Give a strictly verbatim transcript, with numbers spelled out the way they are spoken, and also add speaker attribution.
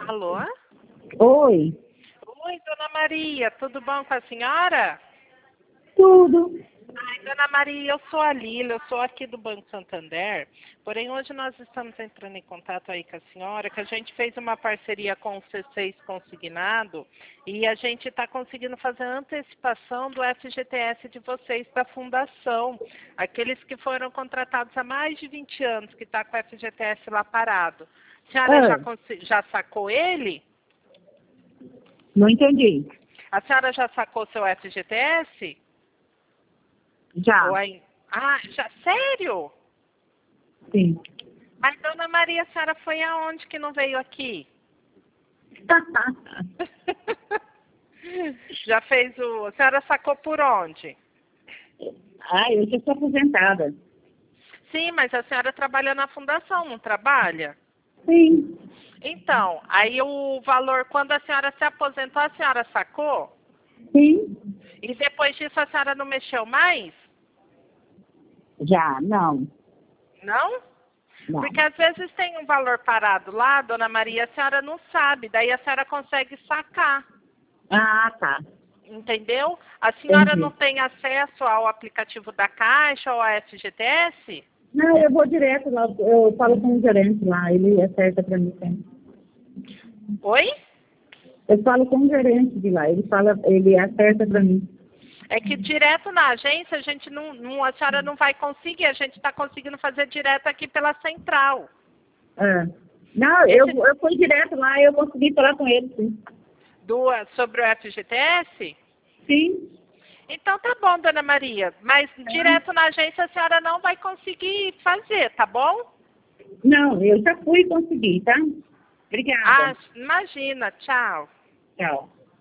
Speaker 1: Alô?
Speaker 2: Oi.
Speaker 1: Oi, dona Maria, tudo bom com a senhora?
Speaker 2: Tudo.
Speaker 1: Ai, dona Maria, eu sou a Lília, eu sou aqui do Banco Santander, porém hoje nós estamos entrando em contato aí com a senhora, que a gente fez uma parceria com o C seis Consignado e a gente está conseguindo fazer a antecipação do F G T S de vocês da fundação, aqueles que foram contratados há mais de vinte anos, que está com o F G T S lá parado. A senhora já,
Speaker 2: Ah,
Speaker 1: já sacou ele?
Speaker 2: não entendi.
Speaker 1: A senhora já sacou seu F G T S?
Speaker 2: Já.
Speaker 1: Ou aí... Ah, já? Sério?
Speaker 2: Sim.
Speaker 1: Mas, dona Maria, a senhora foi aonde que não veio aqui? Já fez o... A senhora sacou por onde?
Speaker 2: ah, eu já sou aposentada.
Speaker 1: Sim, mas a senhora trabalha na fundação, não trabalha?
Speaker 2: Sim.
Speaker 1: Então, aí o valor, quando a senhora se aposentou, a senhora sacou?
Speaker 2: Sim.
Speaker 1: E depois disso a senhora não mexeu mais?
Speaker 2: Já, não.
Speaker 1: Não?
Speaker 2: Não.
Speaker 1: Porque às vezes tem um valor parado lá, dona Maria, a senhora não sabe, daí a senhora consegue sacar.
Speaker 2: Ah, tá.
Speaker 1: Entendeu? A senhora não
Speaker 2: Entendi.
Speaker 1: tem acesso ao aplicativo da Caixa ou à F G T S?
Speaker 2: Não, eu vou direto lá, eu falo com o gerente lá, ele acerta pra mim sempre.
Speaker 1: Oi?
Speaker 2: Eu falo com o gerente de lá, ele fala, ele acerta pra mim.
Speaker 1: É que direto na agência a gente não, não a senhora não vai conseguir, a gente está conseguindo fazer direto aqui pela central.
Speaker 2: Ah. Não, eu,
Speaker 1: Esse
Speaker 2: eu fui direto lá, eu consegui falar com ele, sim.
Speaker 1: do, sobre o F G T S?
Speaker 2: Sim.
Speaker 1: Então tá bom, dona Maria, mas direto na agência a senhora não vai conseguir fazer, tá bom?
Speaker 2: Não, eu já fui conseguir, tá?
Speaker 1: Ah,
Speaker 2: Obrigada.
Speaker 1: imagina, tchau.
Speaker 2: Tchau.